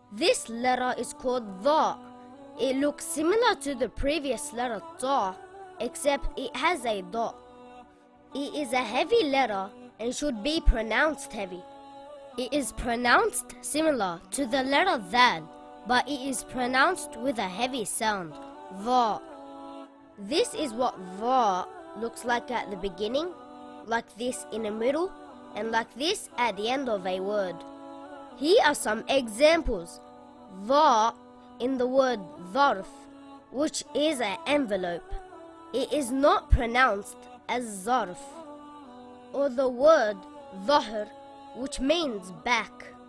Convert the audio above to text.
This letter is called dha. It looks similar to the previous letter ta, except it has a dot. It is a heavy letter and should be pronounced heavy. It is pronounced similar to the letter dhal, but it is pronounced with a heavy sound, dha. This is what dha looks like at the beginning, like this in the middle, and like this at the end of a word. Here are some examples. Dha in the word dharf, which is an envelope. It is not pronounced as zarf. Or the word dhahr, which means back.